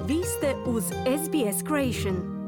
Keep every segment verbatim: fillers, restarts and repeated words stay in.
Vi ste uz S B S Creation.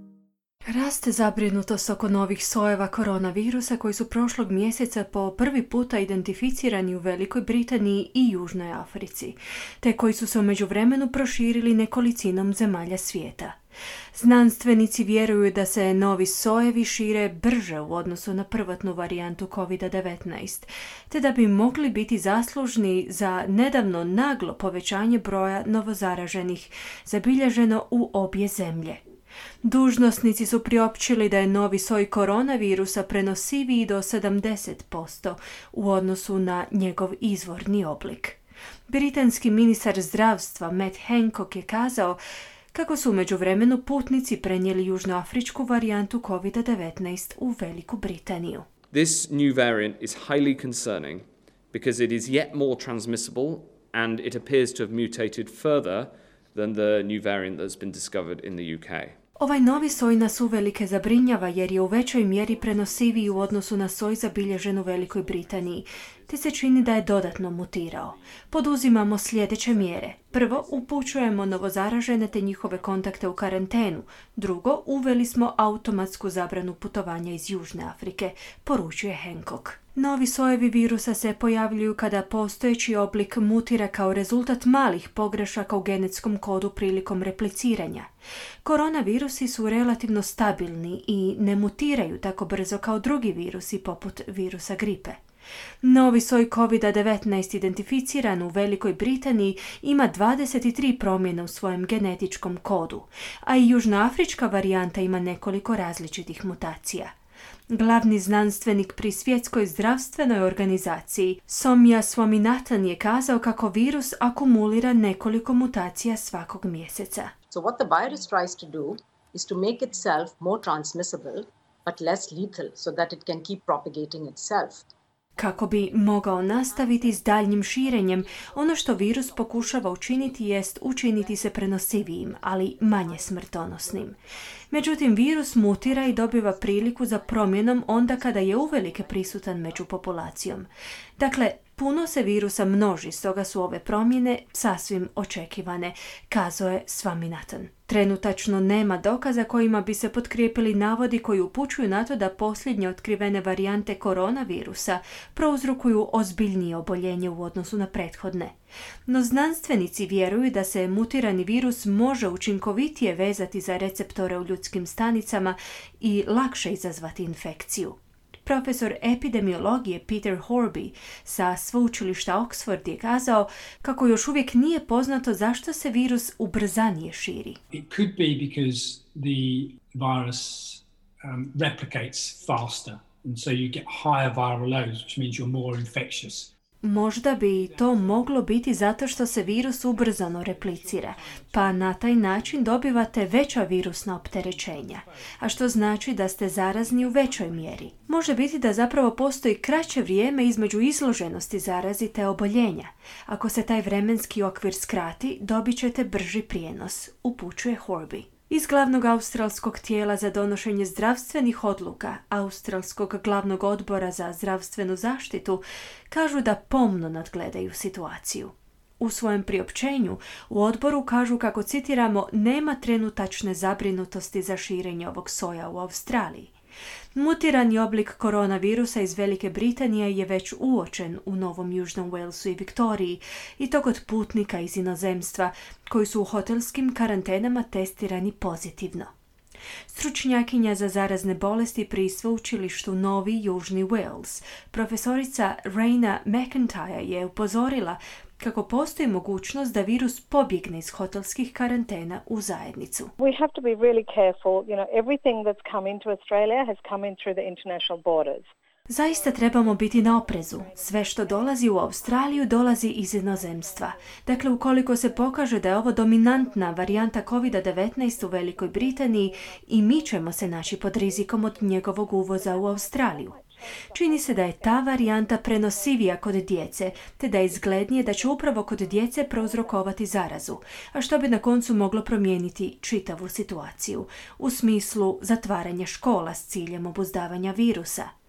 Raste zabrinutost oko novih sojeva koronavirusa koji su prošlog mjeseca po prvi puta identificirani u Velikoj Britaniji i Južnoj Africi, te koji su se u međuvremenu proširili nekolicinom zemalja svijeta. Znanstvenici vjeruju da se novi sojevi šire brže u odnosu na prvotnu varijantu covid devetnaest, te da bi mogli biti zaslužni za nedavno naglo povećanje broja novozaraženih zabilježeno u obje zemlje. Dužnosnici su priopćili da je novi soj koronavirusa prenosiviji do sedamdeset posto u odnosu na njegov izvorni oblik. Britanski ministar zdravstva Matt Hancock je kazao kako su u međuvremenu putnici prenijeli južnoafričku varijantu covid devetnaest u Veliku Britaniju. This new variant is highly concerning because it is yet more transmissible and it appears to have mutated further than the new variant that's been discovered in the U K. Ovaj novi soj nas uvelike zabrinjava jer je u većoj mjeri prenosiviji u odnosu na soj zabilježen u Velikoj Britaniji, te se čini da je dodatno mutirao. Poduzimamo sljedeće mjere. Prvo, upućujemo novozaražene te njihove kontakte u karantenu. Drugo, uveli smo automatsku zabranu putovanja iz Južne Afrike, poručuje Hancock. Novi sojevi virusa se pojavljuju kada postojeći oblik mutira kao rezultat malih pogrešaka u genetskom kodu prilikom repliciranja. Koronavirusi su relativno stabilni i ne mutiraju tako brzo kao drugi virusi poput virusa gripe. Novi soj covid devetnaest identificiran u Velikoj Britaniji ima dvadeset tri promjene u svojem genetičkom kodu, a i južnoafrička varijanta ima nekoliko različitih mutacija. Glavni znanstvenik pri Svjetskoj zdravstvenoj organizaciji Somya Swaminathan je kazao kako virus akumulira nekoliko mutacija svakog mjeseca. So what the virus tries to do is to make itself more transmissible but less lethal so that it can keep propagating itself. Kako bi mogao nastaviti s daljnjim širenjem, ono što virus pokušava učiniti jest učiniti se prenosivijim, ali manje smrtonosnim. Međutim, virus mutira i dobiva priliku za promjenom onda kada je uvelike prisutan među populacijom. Dakle, puno se virusa množi, stoga su ove promjene sasvim očekivane, kazao je Swaminathan. Trenutačno nema dokaza kojima bi se potkrijepili navodi koji upućuju na to da posljednje otkrivene varijante koronavirusa prouzrokuju ozbiljnije oboljenje u odnosu na prethodne. No znanstvenici vjeruju da se mutirani virus može učinkovitije vezati za receptore u ljudskim stanicama i lakše izazvati infekciju. Profesor epidemiologije Peter Horby sa sveučilišta Oxford je kazao kako još uvijek nije poznato zašto se virus ubrzanije širi. It could be because the virus um, replicates faster and so you get higher viral loads, which means you're more infectious. Možda bi to moglo biti zato što se virus ubrzano replicira, pa na taj način dobivate veća virusna opterećenja, a što znači da ste zarazni u većoj mjeri. Može biti da zapravo postoji kraće vrijeme između izloženosti zarazi te oboljenja. Ako se taj vremenski okvir skrati, dobit ćete brži prijenos, upućuje Horby. Iz glavnog australskog tijela za donošenje zdravstvenih odluka, Australskog glavnog odbora za zdravstvenu zaštitu, kažu da pomno nadgledaju situaciju. U svojem priopćenju u odboru kažu kako, citiramo, nema trenutačne zabrinutosti za širenje ovog soja u Australiji. Mutirani oblik koronavirusa iz Velike Britanije je već uočen u Novom Južnom Walesu i Viktoriji, i to kod putnika iz inozemstva koji su u hotelskim karantenama testirani pozitivno. Stručnjakinja za zarazne bolesti pri sveučilištu Novi Južni Wales, profesorica Raina McIntyre, je upozorila kako postoji mogućnost da virus pobjegne iz hotelskih karantena u zajednicu. We have to be really careful. You know, everything that's come into Australia has come in through the international borders. Zaista trebamo biti na oprezu. Sve što dolazi u Australiju dolazi iz inozemstva. Dakle, ukoliko se pokaže da je ovo dominantna varijanta covid devetnaest u Velikoj Britaniji, i mi ćemo se naći pod rizikom od njegovog uvoza u Australiju. Čini se da je ta varijanta prenosivija kod djece, te da je izglednije da će upravo kod djece prouzrokovati zarazu, a što bi na koncu moglo promijeniti čitavu situaciju, u smislu zatvaranja škola s ciljem obuzdavanja virusa.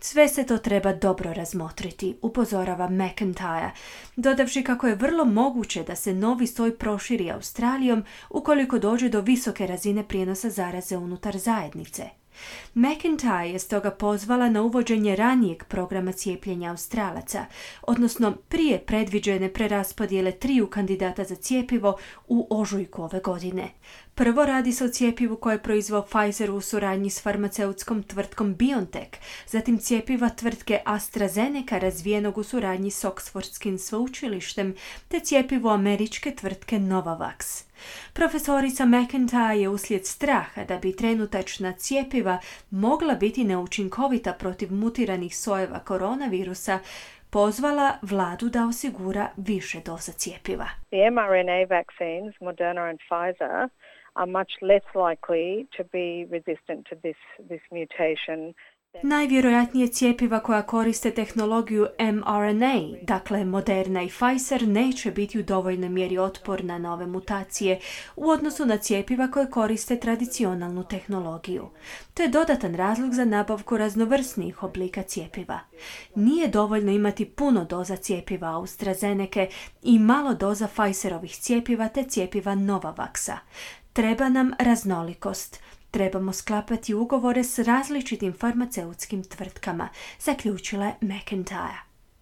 Sve se to treba dobro razmotriti, upozorava McIntyre, dodavši kako je vrlo moguće da se novi soj proširi Australijom ukoliko dođe do visoke razine prijenosa zaraze unutar zajednice. McIntyre je stoga pozvala na uvođenje ranijeg programa cijepljenja Australaca, odnosno prije predviđene preraspodjele triju kandidata za cjepivo u ožujku ove godine. Prvo radi se o cjepivu koje je proizveo Pfizer u suradnji s farmaceutskom tvrtkom BioNTech, zatim cjepiva tvrtke AstraZeneca razvijenog u suradnji s Oxfordskim sveučilištem, te cjepivo američke tvrtke Novavax. Profesorica McIntyre je uslijed straha da bi trenutačna cjepiva mogla biti neučinkovita protiv mutiranih sojeva koronavirusa pozvala vladu da osigura više doza cjepiva. The mRNA vaccines, Moderna and Pfizer, are much less likely to be resistant to this, this mutation. Najvjerojatnije cjepiva koja koriste tehnologiju mRNA, dakle Moderna i Pfizer, neće biti u dovoljnoj mjeri otporna na ove mutacije u odnosu na cjepiva koje koriste tradicionalnu tehnologiju. To je dodatan razlog za nabavku raznovrsnijih oblika cjepiva. Nije dovoljno imati puno doza cjepiva AstraZeneca i malo doza Pfizerovih cjepiva te cjepiva Novavaxa. Treba nam raznolikost. Trebamo sklapati ugovore s različitim farmaceutskim tvrtkama, zaključila je McIntyre.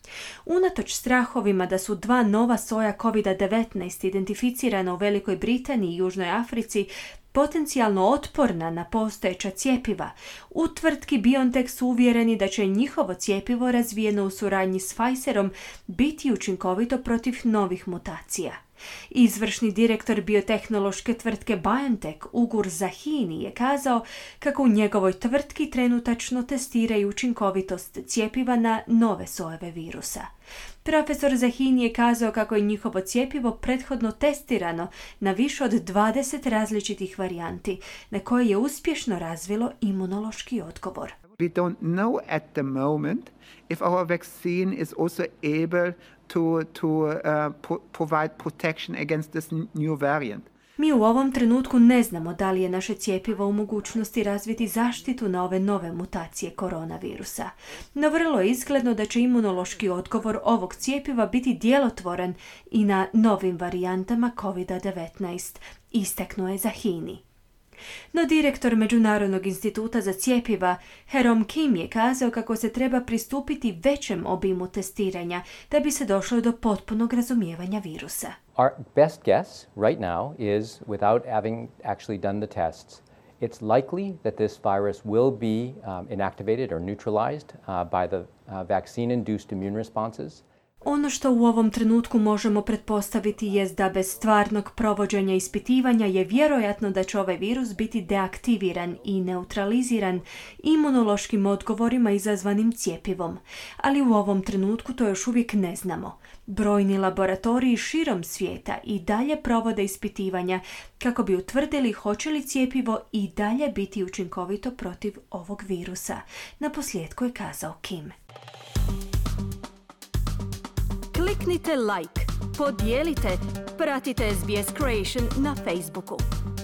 Unatoč strahovima da su dva nova soja kovid devetnaest identificirana u Velikoj Britaniji i Južnoj Africi potencijalno otporna na postojeća cjepiva, u tvrtki BioNTech su uvjereni da će njihovo cjepivo razvijeno u suradnji s Pfizerom biti učinkovito protiv novih mutacija. Izvršni direktor biotehnološke tvrtke BioNTech Ugur Zahini je kazao kako u njegovoj tvrtki trenutačno testiraju učinkovitost cjepiva na nove sojeve virusa. Profesor Zahini je kazao kako je njihovo cjepivo prethodno testirano na više od dvadeset različitih varijanti, na koje je uspješno razvilo imunološki odgovor. We don't know at the moment if our vaccine is also able to, to uh, pro- provide protection against this new variant. Mi u ovom trenutku ne znamo da li je naše cjepivo u mogućnosti razviti zaštitu na ove nove mutacije koronavirusa. No vrlo je izgledno da će imunološki odgovor ovog cjepiva biti djelotvoran i na novim varijantama kovid devetnaest, istaknuo je Zahini. No direktor Međunarodnog instituta za cjepiva Herom Kim je kazao kako se treba pristupiti većem obimu testiranja da bi se došlo do potpunog razumijevanja virusa. Our best guess right now is, without having actually done the tests, it's likely that this virus will be um, inactivated or neutralized uh, by the uh, vaccine-induced immune responses. Ono što u ovom trenutku možemo pretpostaviti jest da bez stvarnog provođenja ispitivanja je vjerojatno da će ovaj virus biti deaktiviran i neutraliziran imunološkim odgovorima izazvanim cjepivom, ali u ovom trenutku to još uvijek ne znamo. Brojni laboratoriji širom svijeta i dalje provode ispitivanja kako bi utvrdili hoće li cjepivo i dalje biti učinkovito protiv ovog virusa. Naposljetku je kazao Kim. Kliknite like, podijelite, pratite S B S Creation na Facebooku.